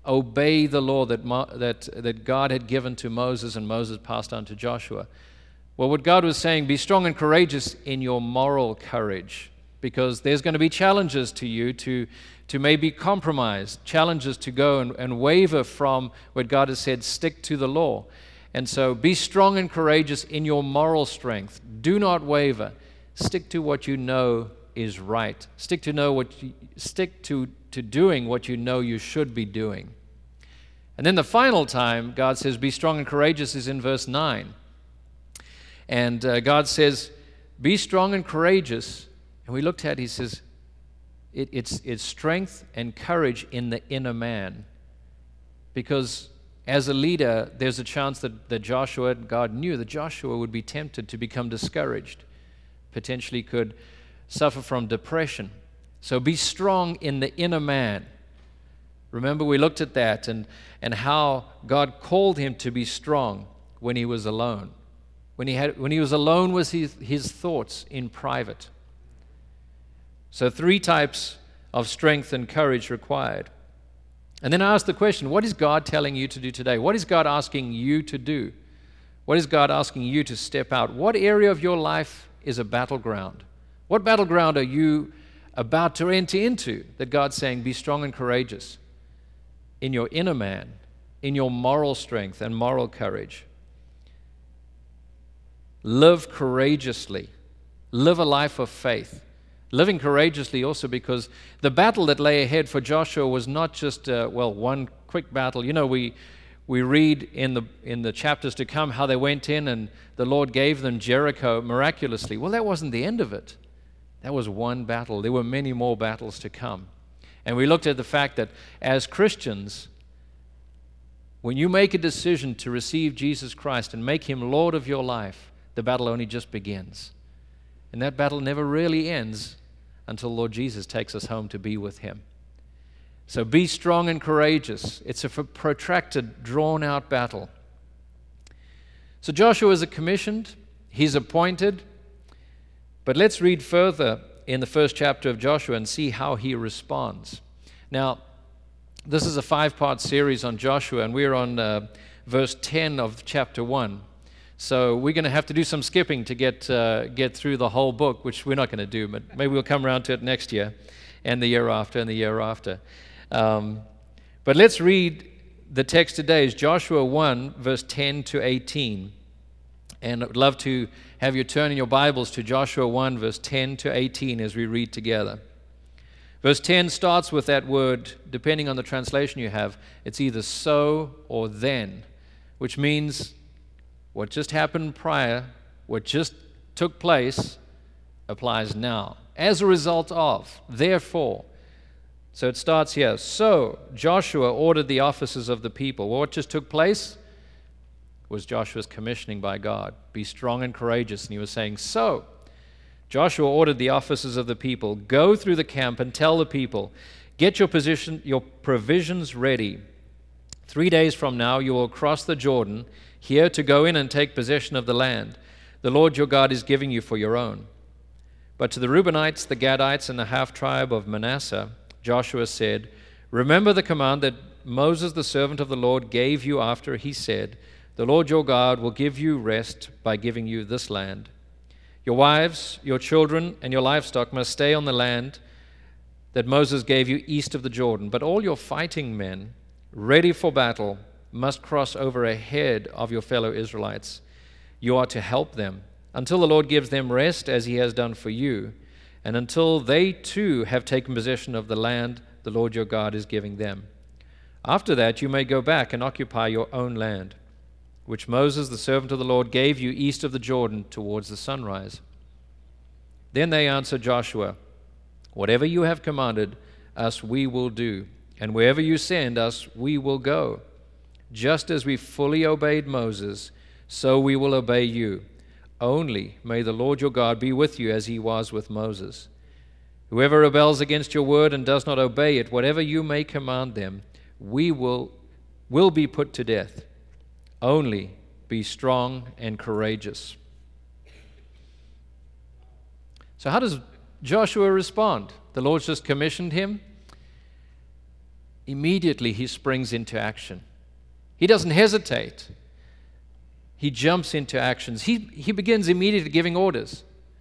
obey the law that God had given to Moses and Moses passed on to Joshua. Well, what God was saying, be strong and courageous in your moral courage, because there's going to be challenges to you to maybe compromise, challenges to go and waver from what God has said, stick to the law. And so be strong and courageous in your moral strength. Do not waver. Stick to what you know is right. Stick to doing what you know you should be doing. And then the final time God says, be strong and courageous, is in verse 9. And God says, be strong and courageous. And we looked at, he says, it's strength and courage in the inner man. Because as a leader, there's a chance that Joshua, God knew that Joshua would be tempted to become discouraged, potentially could suffer from depression. So be strong in the inner man. Remember, we looked at that and how God called him to be strong when he was alone. When he was alone with his thoughts in private. So 3 types of strength and courage required. And then I asked the question, what is God telling you to do today? What is God asking you to do? What is God asking you to step out? What area of your life is a battleground? What battleground are you about to enter into that God's saying, be strong and courageous in your inner man, in your moral strength and moral courage? Live courageously. Live a life of faith. Living courageously also because the battle that lay ahead for Joshua was not just, one quick battle. You know, we read in the chapters to come how they went in and the Lord gave them Jericho miraculously. Well, that wasn't the end of it. That was one battle. There were many more battles to come. And we looked at the fact that as Christians, when you make a decision to receive Jesus Christ and make Him Lord of your life, the battle only just begins. And that battle never really ends until Lord Jesus takes us home to be with Him. So be strong and courageous. It's a protracted, drawn-out battle. So Joshua is commissioned. He's appointed. But let's read further in the first chapter of Joshua and see how he responds. Now, this is a 5-part series on Joshua, and we're on verse 10 of chapter 1. So we're going to have to do some skipping to get through the whole book, which we're not going to do, but maybe we'll come around to it next year and the year after and the year after. But let's read the text today is Joshua 1, verse 10 to 18. And I'd love to have you turn in your Bibles to Joshua 1, verse 10 to 18 as we read together. Verse 10 starts with that word, depending on the translation you have, it's either so or then, which means what just happened prior, what just took place, applies now. As a result of, therefore. So it starts here. So Joshua ordered the officers of the people. Well, what just took place was Joshua's commissioning by God. Be strong and courageous. And he was saying, so Joshua ordered the officers of the people, go through the camp and tell the people, get your provisions ready. 3 days from now you will cross the Jordan here to go in and take possession of the land the Lord your God is giving you for your own. But to the Reubenites, the Gadites, and the half-tribe of Manasseh, Joshua said, remember the command that Moses, the servant of the Lord, gave you after he said, the Lord your God will give you rest by giving you this land. Your wives, your children, and your livestock must stay on the land that Moses gave you east of the Jordan. But all your fighting men, ready for battle, must cross over ahead of your fellow Israelites. You are to help them until the Lord gives them rest as He has done for you, and until they too have taken possession of the land the Lord your God is giving them. After that you may go back and occupy your own land, which Moses, the servant of the Lord, gave you east of the Jordan towards the sunrise. Then they answered Joshua, whatever you have commanded us we will do, and wherever you send us we will go. Just as we fully obeyed Moses, so we will obey you. Only may the Lord your God be with you as He was with Moses. Whoever rebels against your word and does not obey it, whatever you may command them, will be put to death. Only be strong and courageous. So how does Joshua respond? The Lord's just commissioned him. immediately he springs into action. He doesn't hesitate. He jumps into actions. He begins immediately giving orders.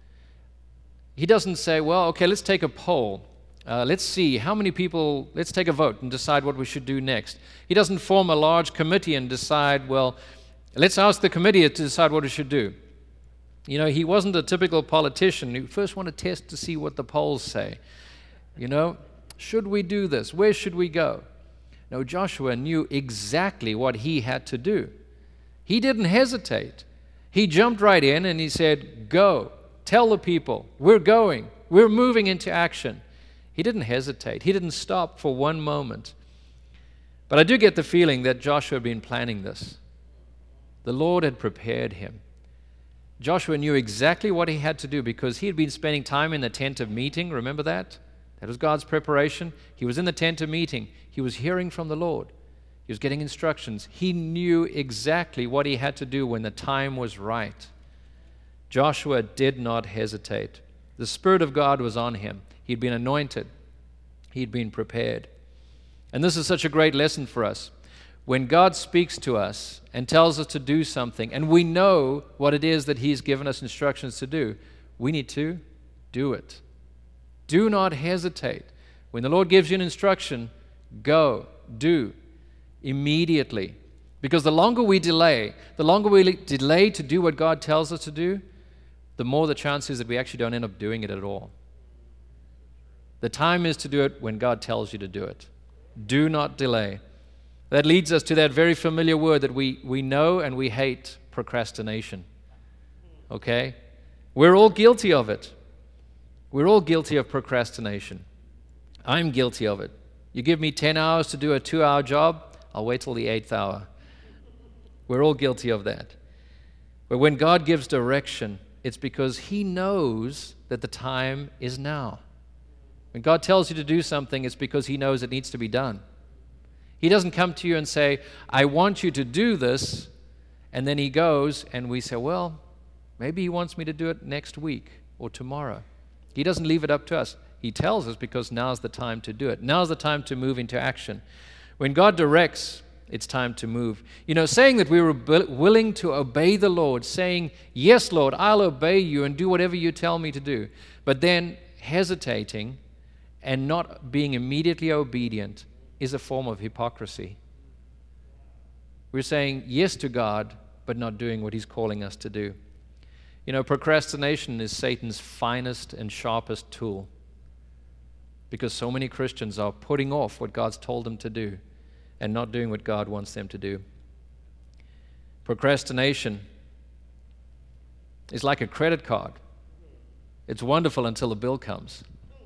He doesn't say, well, okay, let's take a poll. Let's see how many people, let's take a vote and decide what we should do next. He doesn't form a large committee and decide, well, let's ask the committee to decide what we should do. You know, he wasn't a typical politician who first want to test to see what the polls say. You know, should we do this? Where should we go? No, Joshua knew exactly what he had to do. He didn't hesitate. He jumped right in and he said, go, tell the people, we're going, we're moving into action. He didn't hesitate. He didn't stop for one moment. But I do get the feeling that Joshua had been planning this. The Lord had prepared him. Joshua knew exactly what he had to do because he had been spending time in the tent of meeting. Remember that? That was God's preparation. He was in the tent of meeting. He was hearing from the Lord. He was getting instructions. He knew exactly what he had to do when the time was right. Joshua did not hesitate. The Spirit of God was on him. He'd been anointed. He'd been prepared. And this is such a great lesson for us. When God speaks to us and tells us to do something, and we know what it is that He's given us instructions to do, we need to do it. Do not hesitate. When the Lord gives you an instruction, go, do, immediately. Because the longer we delay to do what God tells us to do, the more the chance is that we actually don't end up doing it at all. The time is to do it when God tells you to do it. Do not delay. That leads us to that very familiar word that we know and we hate, procrastination. Okay? We're all guilty of it. We're all guilty of procrastination. I'm guilty of it. You give me 10 hours to do a 2-hour job, I'll wait till the 8th hour. We're all guilty of that. But when God gives direction, it's because He knows that the time is now. When God tells you to do something, it's because He knows it needs to be done. He doesn't come to you and say, I want you to do this, and then He goes and we say, well, maybe He wants me to do it next week or tomorrow. He doesn't leave it up to us. He tells us because now's the time to do it. Now's the time to move into action. When God directs, it's time to move. You know, saying that we were willing to obey the Lord, saying, yes, Lord, I'll obey you and do whatever you tell me to do, but then hesitating and not being immediately obedient is a form of hypocrisy. We're saying yes to God, but not doing what He's calling us to do. You know, procrastination is Satan's finest and sharpest tool because so many Christians are putting off what God's told them to do and not doing what God wants them to do. Procrastination is like a credit card. It's wonderful until the bill comes.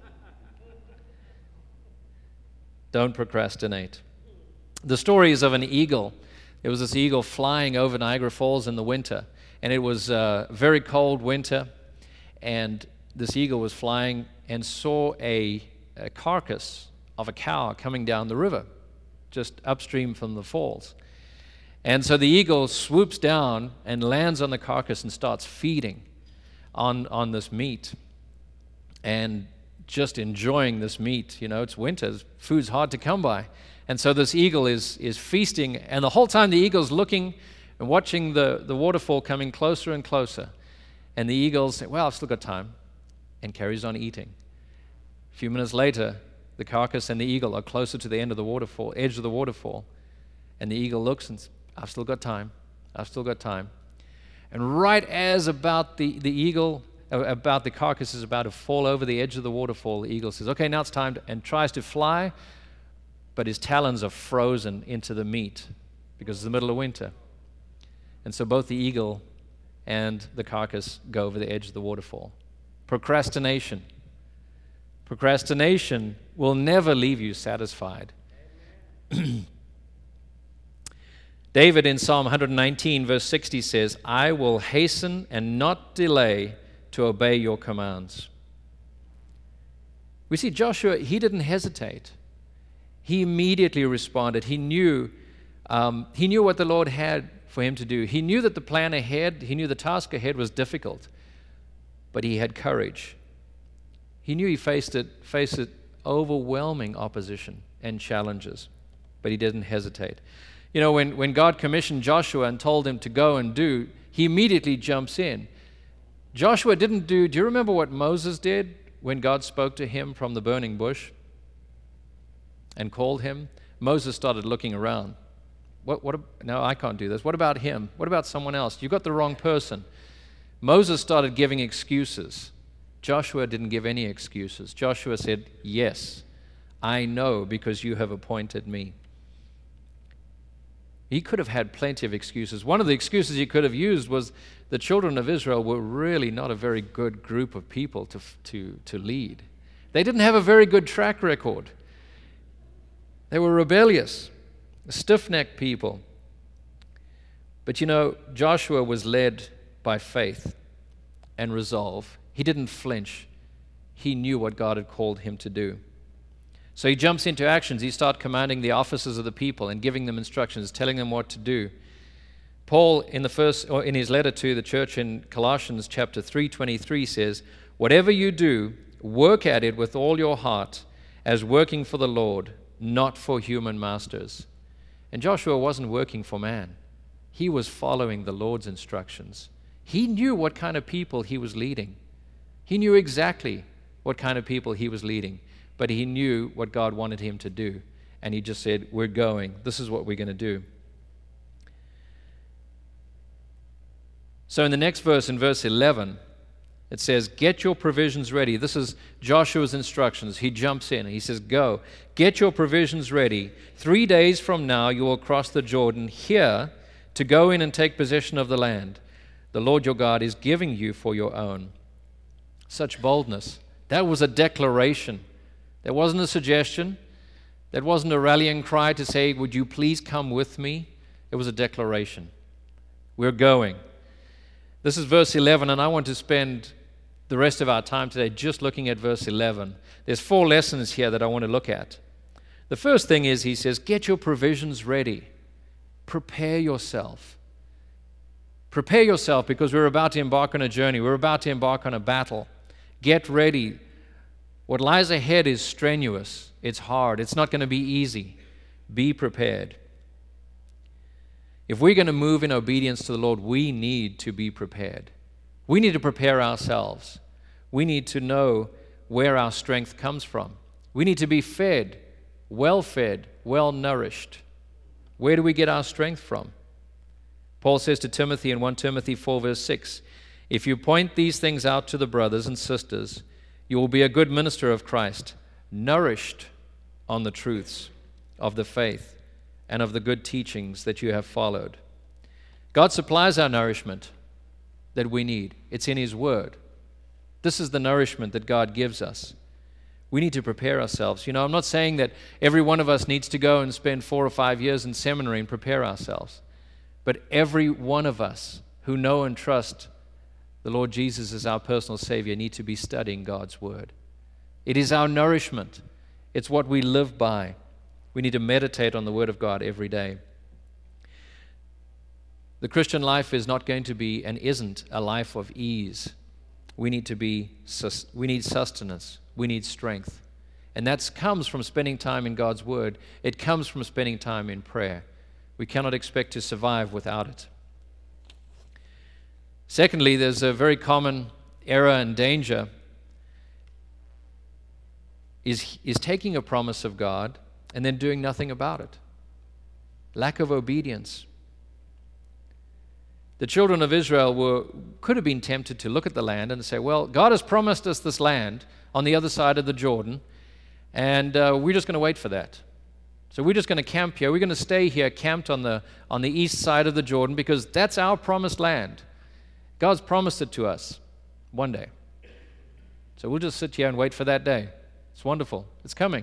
Don't procrastinate. The story is of an eagle. There was this eagle flying over Niagara Falls in the winter, and it was a very cold winter, and this eagle was flying and saw a carcass of a cow coming down the river, just upstream from the falls. And so the eagle swoops down and lands on the carcass and starts feeding on this meat and just enjoying this meat. You know, it's winter, food's hard to come by. And so this eagle is feasting, and the whole time the eagle's looking and watching the waterfall coming closer and closer. And the eagle says, well, I've still got time, and carries on eating. A few minutes later, the carcass and the eagle are closer to the end of the waterfall, edge of the waterfall. And the eagle looks and says, I've still got time. I've still got time. And right as about the carcass is about to fall over the edge of the waterfall, the eagle says, okay, now it's time, and tries to fly, but his talons are frozen into the meat because it's the middle of winter. And so both the eagle and the carcass go over the edge of the waterfall. Procrastination. Procrastination will never leave you satisfied. David in Psalm 119 verse 60 says, I will hasten and not delay to obey your commands. We see Joshua, he didn't hesitate. He immediately responded. He knew what the Lord had for him to do. He knew that the plan ahead, he knew the task ahead was difficult, but he had courage. He knew he faced it overwhelming opposition. and challenges. But he didn't hesitate. You know, when God commissioned Joshua and told him to go and do, he immediately jumps in. Joshua didn't do you remember what Moses did when God spoke to him from the burning bush and called him? Moses started looking around. No, I can't do this. What about him? What about someone else? You got the wrong person. Moses started giving excuses. Joshua didn't give any excuses. Joshua said, yes, I know because you have appointed me. He could have had plenty of excuses. One of the excuses he could have used was the children of Israel were really not a very good group of people to lead. They didn't have a very good track record. They were rebellious, stiff-necked people. But you know, Joshua was led by faith and resolve. He didn't flinch. He knew what God had called him to do. So he jumps into actions. He starts commanding the officers of the people and giving them instructions, telling them what to do. Paul, in his letter to the church in Colossians chapter 3:23 says, "Whatever you do, work at it with all your heart, as working for the Lord, not for human masters." And Joshua wasn't working for man. He was following the Lord's instructions. He knew what kind of people he was leading. He knew exactly what kind of people he was leading. But he knew what God wanted him to do. And he just said, we're going. This is what we're going to do. So in the next verse, in verse 11, it says, get your provisions ready. This is Joshua's instructions. He jumps in and he says, go, get your provisions ready. 3 days from now you will cross the Jordan here to go in and take possession of the land the Lord your God is giving you for your own. Such boldness. That was a declaration. There wasn't a suggestion. That wasn't a rallying cry to say, would you please come with me? It was a declaration. We're going. This is verse 11, and I want to spend the rest of our time today just looking at verse 11. There's 4 lessons here that I want to look at. The first thing is, he says, get your provisions ready. Prepare yourself. Prepare yourself because we're about to embark on a journey. We're about to embark on a battle. Get ready. What lies ahead is strenuous. It's hard. It's not going to be easy. Be prepared. If we're going to move in obedience to the Lord, we need to be prepared. We need to prepare ourselves. We need to know where our strength comes from. We need to be fed, well nourished. Where do we get our strength from? Paul says to Timothy in 1 Timothy 4 verse 6, if you point these things out to the brothers and sisters, you will be a good minister of Christ, nourished on the truths of the faith and of the good teachings that you have followed. God supplies our nourishment that we need. It's in His Word. This is the nourishment that God gives us. We need to prepare ourselves. You know, I'm not saying that every one of us needs to go and spend 4 or 5 years in seminary and prepare ourselves. But every one of us who know and trust the Lord Jesus as our personal Savior need to be studying God's Word. It is our nourishment. It's what we live by. We need to meditate on the Word of God every day. The Christian life is not going to be and isn't a life of ease. We need sustenance. We need strength. And that comes from spending time in God's Word. It comes from spending time in prayer. We cannot expect to survive without it. Secondly, there's a very common error and danger is taking a promise of God and then doing nothing about it. Lack of obedience. The children of Israel could have been tempted to look at the land and say, well, God has promised us this land on the other side of the Jordan, and we're just going to wait for that. So we're just going to camp here. We're going to stay here camped on the east side of the Jordan because that's our promised land. God's promised it to us one day. So we'll just sit here and wait for that day. It's wonderful. It's coming.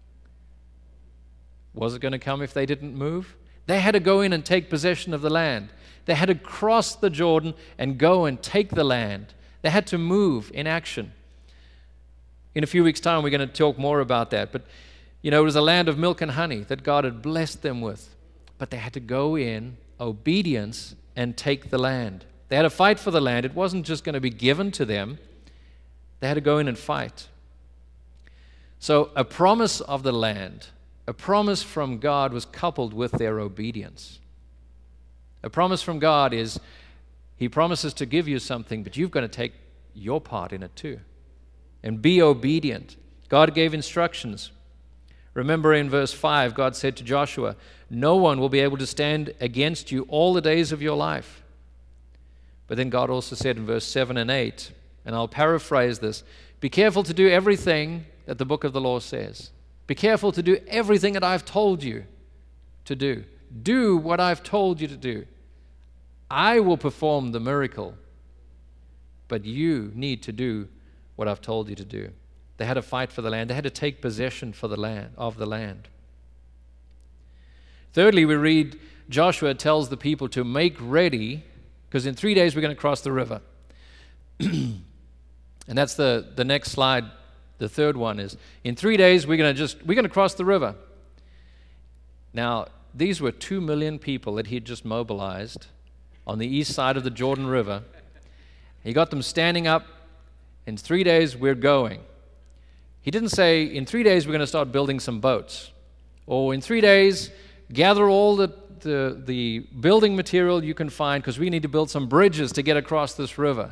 Was it going to come if they didn't move? They had to go in and take possession of the land. They had to cross the Jordan and go and take the land. They had to move in action. In a few weeks' time, we're going to talk more about that. But, you know, it was a land of milk and honey that God had blessed them with. But they had to go in obedience and take the land. They had to fight for the land. It wasn't just going to be given to them. They had to go in and fight. So a promise of the land, A promise from God was coupled with their obedience. A promise from God is, He promises to give you something, but you've got to take your part in it too. And be obedient. God gave instructions. Remember in verse 5, God said to Joshua, "No one will be able to stand against you all the days of your life." But then God also said in verse 7 and 8, and I'll paraphrase this, "Be careful to do everything that the book of the law says. Be careful to do everything that I've told you to do. Do what I've told you to do. I will perform the miracle, but you need to do what I've told you to do." They had to fight for the land. They had to take possession for the land. Thirdly, we read Joshua tells the people to make ready, because in 3 days we're going to cross the river. And that's the next slide. The third one is, in 3 days we're going to cross the river. Now, these were 2 million people that he'd just mobilized on the east side of the Jordan River. He got them standing up. In 3 days we're going. He didn't say, in 3 days we're going to start building some boats. Or in 3 days, gather all the building material you can find because we need to build some bridges to get across this river.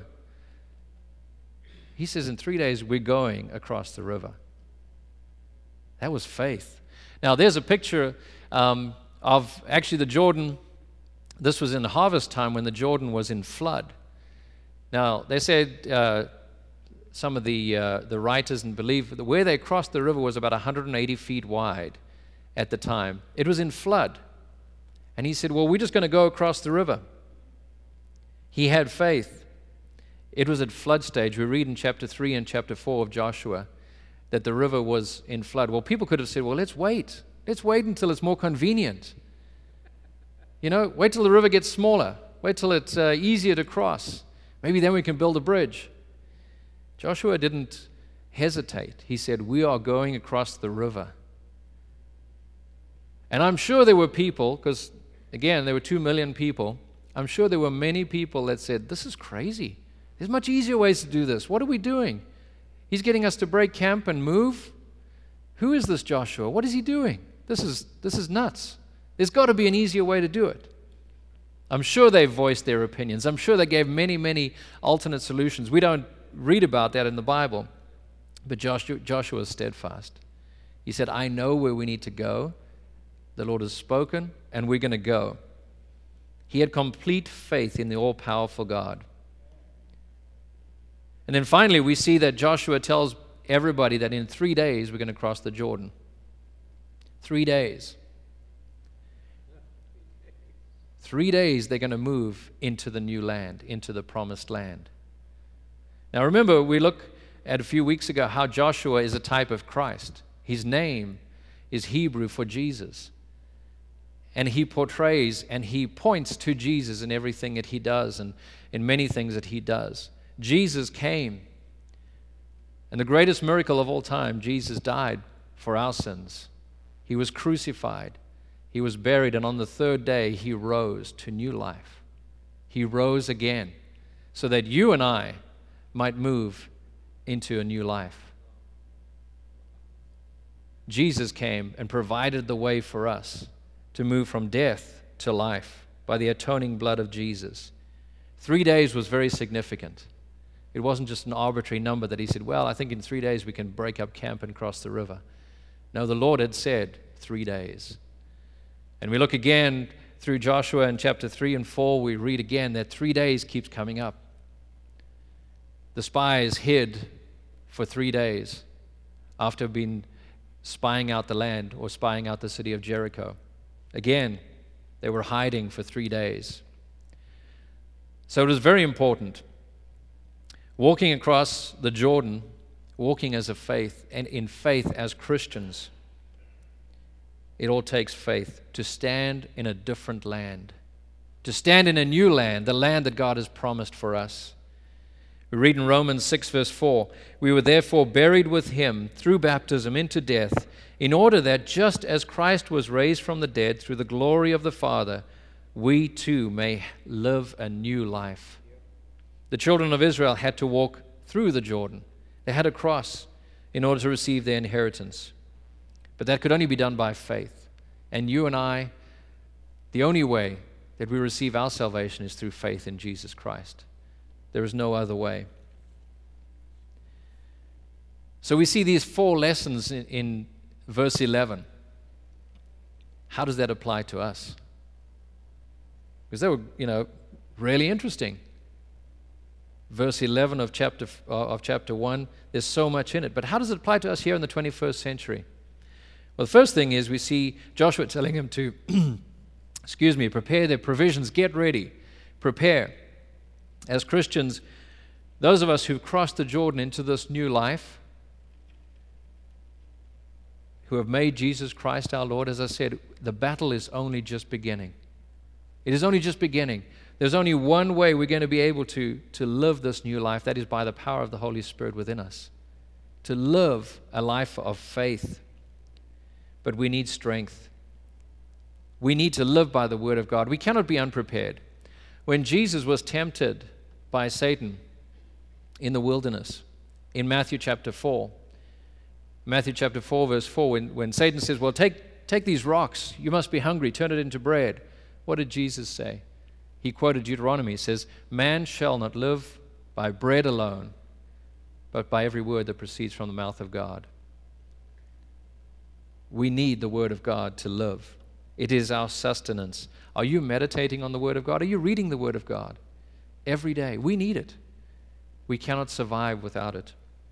He says in 3 days we're going across the river. That was faith. Now there's a picture of actually the Jordan. This was in harvest time when the Jordan was in flood. Now they said some of the writers and believe that where they crossed the river was about 180 feet wide at the time. It was in flood. And he said, well, we're just going to go across the river. He had faith. It was at flood stage. We read in chapter 3 and chapter 4 of Joshua that the river was in flood. Well, people could have said, well, let's wait. Let's wait until it's more convenient. Wait till the river gets smaller. Wait till it's easier to cross. Maybe then we can build a bridge. Joshua didn't hesitate. He said, we are going across the river. And I'm sure there were people, because again, there were 2 million people. I'm sure there were many people that said, this is crazy. There's much easier ways to do this. What are we doing? He's getting us to break camp and move? Who is this Joshua? What is he doing? This is nuts. There's got to be an easier way to do it. I'm sure they voiced their opinions. I'm sure they gave many, many alternate solutions. We don't read about that in the Bible. But Joshua is steadfast. He said, I know where we need to go. The Lord has spoken, and we're going to go. He had complete faith in the all-powerful God. And then finally, we see that Joshua tells everybody that in 3 days we're going to cross the Jordan. 3 days. 3 days they're going to move into the new land, into the promised land. Now remember, we looked at a few weeks ago how Joshua is a type of Christ. His name is Hebrew for Jesus. And he portrays and he points to Jesus in everything that he does and in many things that he does. Jesus came. And the greatest miracle of all time, Jesus died for our sins. He was crucified. He was buried, and on the third day, he rose to new life. He rose again so that you and I might move into a new life. Jesus came and provided the way for us to move from death to life by the atoning blood of Jesus. 3 days was very significant. It wasn't just an arbitrary number that he said, well, I think in 3 days we can break up camp and cross the river. No, the Lord had said 3 days. And we look again through Joshua in chapter 3 and 4, we read again that 3 days keeps coming up. The spies hid for 3 days after being spying out the land or spying out the city of Jericho. Again, they were hiding for 3 days. So it was very important. Walking across the Jordan, walking as a faith, and in faith as Christians, it all takes faith to stand in a different land, to stand in a new land, the land that God has promised for us. We read in Romans 6 verse 4, we were therefore buried with him through baptism into death, in order that just as Christ was raised from the dead through the glory of the Father, we too may live a new life. The children of Israel had to walk through the Jordan. They had to cross in order to receive their inheritance. But that could only be done by faith. And you and I, the only way that we receive our salvation is through faith in Jesus Christ. There is no other way. So we see these 4 lessons in verse 11. How does that apply to us? Because they were, really interesting. Verse 11 of chapter 1, there's so much in it. But how does it apply to us here in the 21st century? Well, the first thing is we see Joshua telling them to, prepare their provisions, get ready, prepare. As Christians, those of us who've crossed the Jordan into this new life, who have made Jesus Christ our Lord, as I said, the battle is only just beginning. It is only just beginning. There's only one way we're going to be able to live this new life, that is by the power of the Holy Spirit within us. To live a life of faith. But we need strength. We need to live by the Word of God. We cannot be unprepared. When Jesus was tempted by Satan in the wilderness, in Matthew chapter 4, verse 4, when Satan says, well, take these rocks, you must be hungry, turn it into bread. What did Jesus say? He quoted Deuteronomy. He says, man shall not live by bread alone, but by every word that proceeds from the mouth of God. We need the Word of God to live. It is our sustenance. Are you meditating on the Word of God? Are you reading the Word of God? Every day. We need it. We cannot survive without it.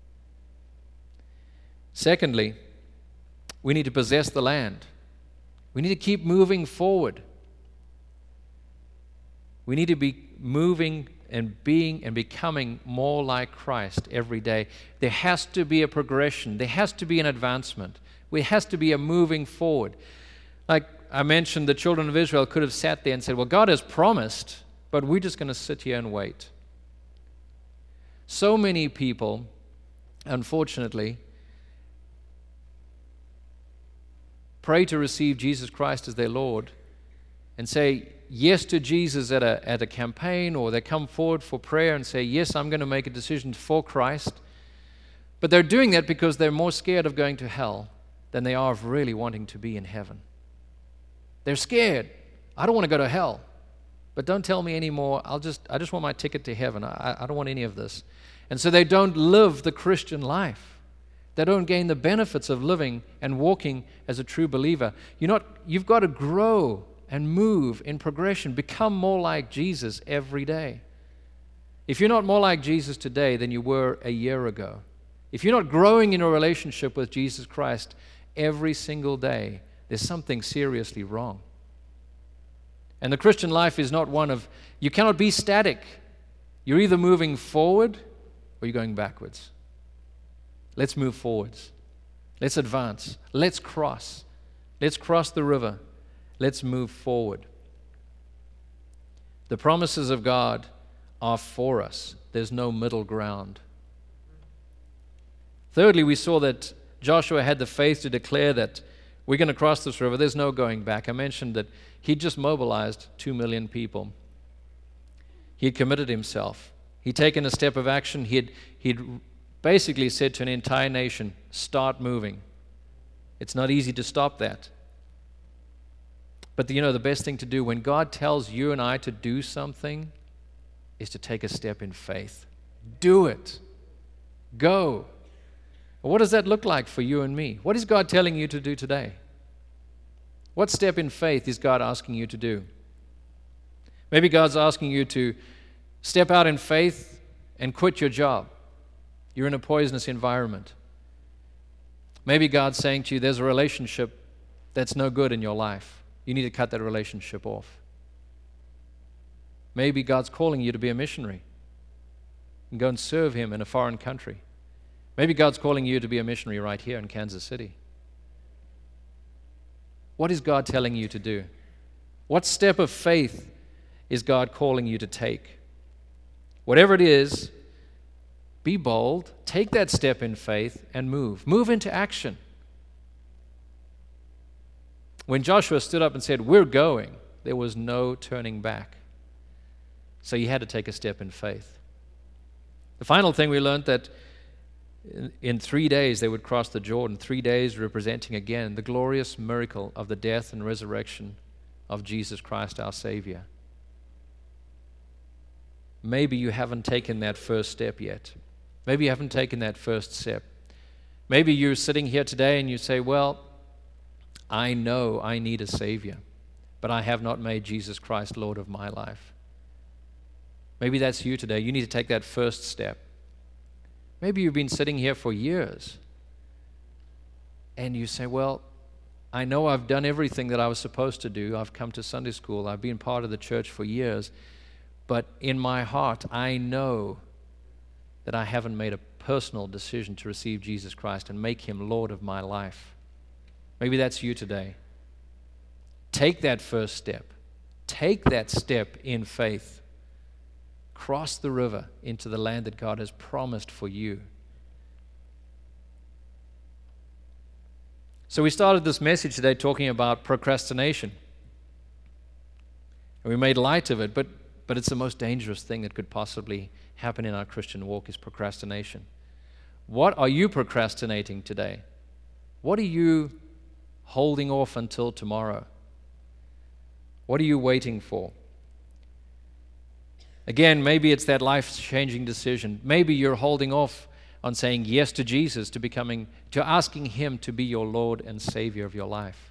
Secondly, we need to possess the land. We need to keep moving forward. We need to be moving and being and becoming more like Christ every day. There has to be a progression. There has to be an advancement. There has to be a moving forward. Like I mentioned, the children of Israel could have sat there and said, well, God has promised, but we're just going to sit here and wait. So many people, unfortunately, pray to receive Jesus Christ as their Lord and say yes to Jesus at a campaign, or they come forward for prayer and say, yes, I'm going to make a decision for Christ. But they're doing that because they're more scared of going to hell than they are of really wanting to be in heaven. They're scared. I don't want to go to hell, but don't tell me anymore. I just want my ticket to heaven. I don't want any of this. And so they don't live the Christian life. They don't gain the benefits of living and walking as a true believer. You've got to grow and move in progression. Become more like Jesus every day. If you're not more like Jesus today than you were a year ago, if you're not growing in a relationship with Jesus Christ every single day, there's something seriously wrong. And the Christian life is not one of, you cannot be static. You're either moving forward or you're going backwards. Let's move forwards. Let's advance. Let's cross. Let's cross the river. Let's move forward. The promises of God are for us. There's no middle ground. Thirdly, we saw that Joshua had the faith to declare that we're going to cross this river. There's no going back. I mentioned that he just mobilized 2 million people. He had committed himself. He'd taken a step of action. He'd basically said to an entire nation, start moving. It's not easy to stop that. But the best thing to do when God tells you and I to do something is to take a step in faith. Do it. Go. What does that look like for you and me? What is God telling you to do today? What step in faith is God asking you to do? Maybe God's asking you to step out in faith and quit your job. You're in a poisonous environment. Maybe God's saying to you, there's a relationship that's no good in your life. You need to cut that relationship off. Maybe God's calling you to be a missionary and go and serve Him in a foreign country. Maybe God's calling you to be a missionary right here in Kansas City. What is God telling you to do? What step of faith is God calling you to take? Whatever it is, be bold, take that step in faith and move. Move into action. When Joshua stood up and said, we're going, there was no turning back. So he had to take a step in faith. The final thing we learned that In 3 days, they would cross the Jordan, 3 days representing again the glorious miracle of the death and resurrection of Jesus Christ, our Savior. Maybe you haven't taken that first step yet. Maybe you haven't taken that first step. Maybe you're sitting here today and you say, well, I know I need a Savior, but I have not made Jesus Christ Lord of my life. Maybe that's you today. You need to take that first step. Maybe you've been sitting here for years and you say, well, I know I've done everything that I was supposed to do. I've come to Sunday school. I've been part of the church for years. But in my heart, I know that I haven't made a personal decision to receive Jesus Christ and make Him Lord of my life. Maybe that's you today. Take that first step. Take that step in faith. Cross the river into the land that God has promised for you. So we started this message today talking about procrastination. And we made light of it, but it's the most dangerous thing that could possibly happen in our Christian walk is procrastination. What are you procrastinating today? What are you holding off until tomorrow? What are you waiting for? Again, maybe it's that life-changing decision. Maybe you're holding off on saying yes to Jesus, to asking Him to be your Lord and Savior of your life.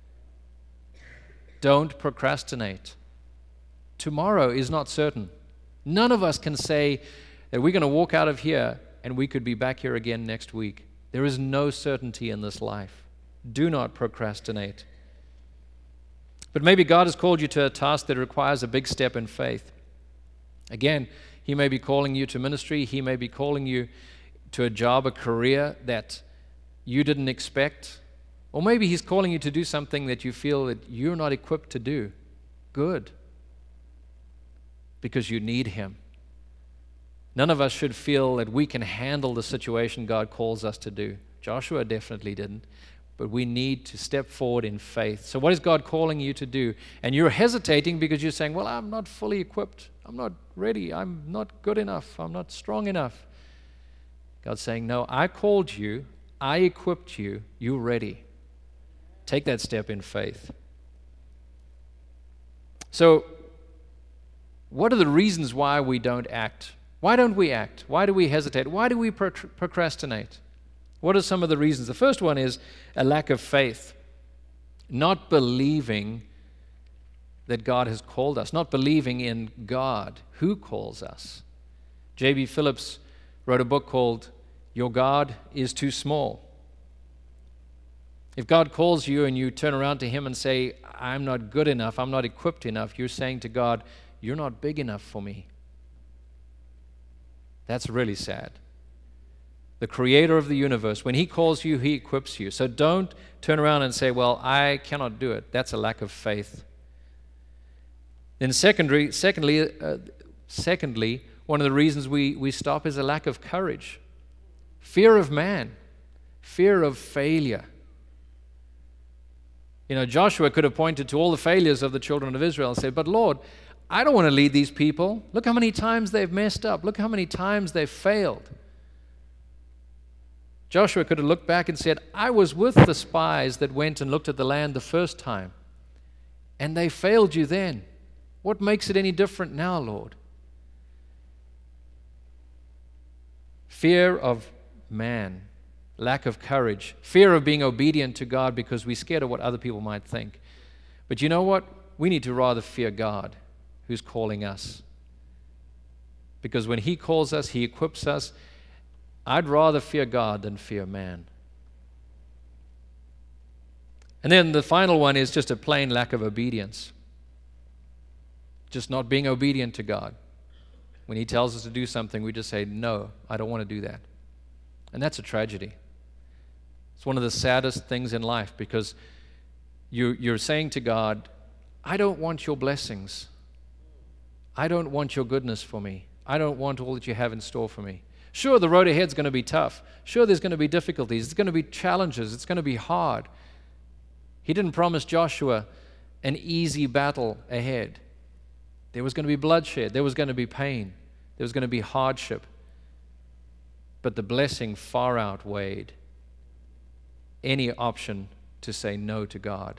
Don't procrastinate. Tomorrow is not certain. None of us can say that we're going to walk out of here and we could be back here again next week. There is no certainty in this life. Do not procrastinate. But maybe God has called you to a task that requires a big step in faith. Again, He may be calling you to ministry. He may be calling you to a job, a career that you didn't expect. Or maybe He's calling you to do something that you feel that you're not equipped to do. Good. Because you need Him. None of us should feel that we can handle the situation God calls us to do. Joshua definitely didn't. But we need to step forward in faith. So what is God calling you to do? And you're hesitating because you're saying, well, I'm not fully equipped. I'm not ready. I'm not good enough. I'm not strong enough. God's saying, no, I called you. I equipped you. You're ready. Take that step in faith. So what are the reasons why we don't act? Why don't we act? Why do we hesitate? Why do we procrastinate? What are some of the reasons? The first one is a lack of faith. Not believing that God has called us. Not believing in God who calls us. J.B. Phillips wrote a book called Your God is Too Small. If God calls you and you turn around to Him and say, I'm not good enough, I'm not equipped enough, you're saying to God, you're not big enough for me. That's really sad. The Creator of the universe, when He calls you, He equips you. So don't turn around and say, well, I cannot do it. That's a lack of faith. Then secondly, one of the reasons we stop is a lack of courage. Fear of man. Fear of failure. You know, Joshua could have pointed to all the failures of the children of Israel and said, but Lord, I don't want to lead these people. Look how many times they've messed up. Look how many times they've failed. Joshua could have looked back and said, I was with the spies that went and looked at the land the first time, and they failed you then. What makes it any different now, Lord? Fear of man, lack of courage, fear of being obedient to God because we're scared of what other people might think. But you know what? We need to rather fear God who's calling us. Because when He calls us, He equips us. I'd rather fear God than fear man. And then the final one is just a plain lack of obedience. Just not being obedient to God. When He tells us to do something, we just say, no, I don't want to do that. And that's a tragedy. It's one of the saddest things in life because you're saying to God, I don't want your blessings. I don't want your goodness for me. I don't want all that you have in store for me. Sure, the road ahead is going to be tough. Sure, there's going to be difficulties. It's going to be challenges. It's going to be hard. He didn't promise Joshua an easy battle ahead. There was going to be bloodshed. There was going to be pain. There was going to be hardship. but the blessing far outweighed any option to say no to God.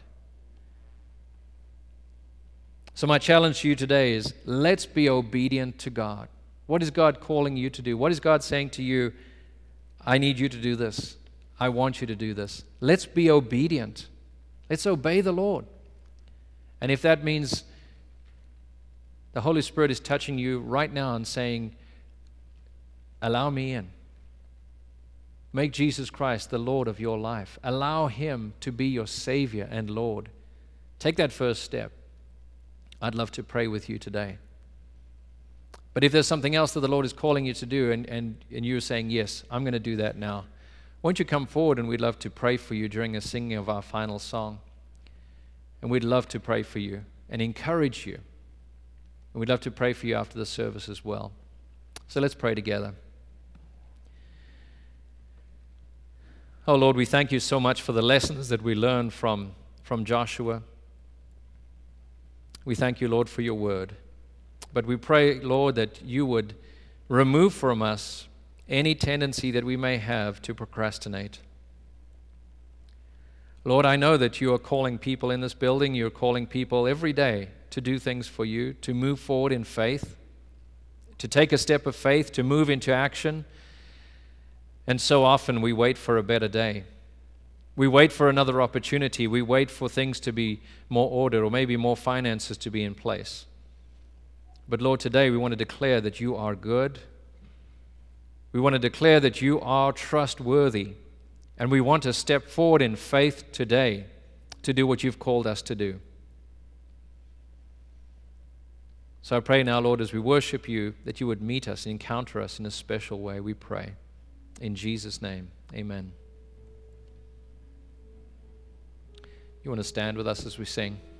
So my challenge to you today is, let's be obedient to God. What is God calling you to do? What is God saying to you? I need you to do this. I want you to do this. Let's be obedient. Let's obey the Lord. And if that means the Holy Spirit is touching you right now and saying, allow me in. Make Jesus Christ the Lord of your life. Allow Him to be your Savior and Lord. Take that first step. I'd love to pray with you today. But if there's something else that the Lord is calling you to do and you're saying, yes, I'm going to do that now, won't you come forward, and we'd love to pray for you during the singing of our final song. And we'd love to pray for you and encourage you. And we'd love to pray for you after the service as well. So let's pray together. Oh Lord, we thank you so much for the lessons that we learned from Joshua. We thank you, Lord, for your word. But we pray, Lord, that you would remove from us any tendency that we may have to procrastinate. Lord, I know that you are calling people in this building, you're calling people every day to do things for you, to move forward in faith, to take a step of faith, to move into action. And so often we wait for a better day. We wait for another opportunity. We wait for things to be more ordered, or maybe more finances to be in place. But Lord, today we want to declare that you are good. We want to declare that you are trustworthy. And we want to step forward in faith today to do what you've called us to do. So I pray now, Lord, as we worship you, that you would meet us and encounter us in a special way, we pray. In Jesus' name, amen. You want to stand with us as we sing?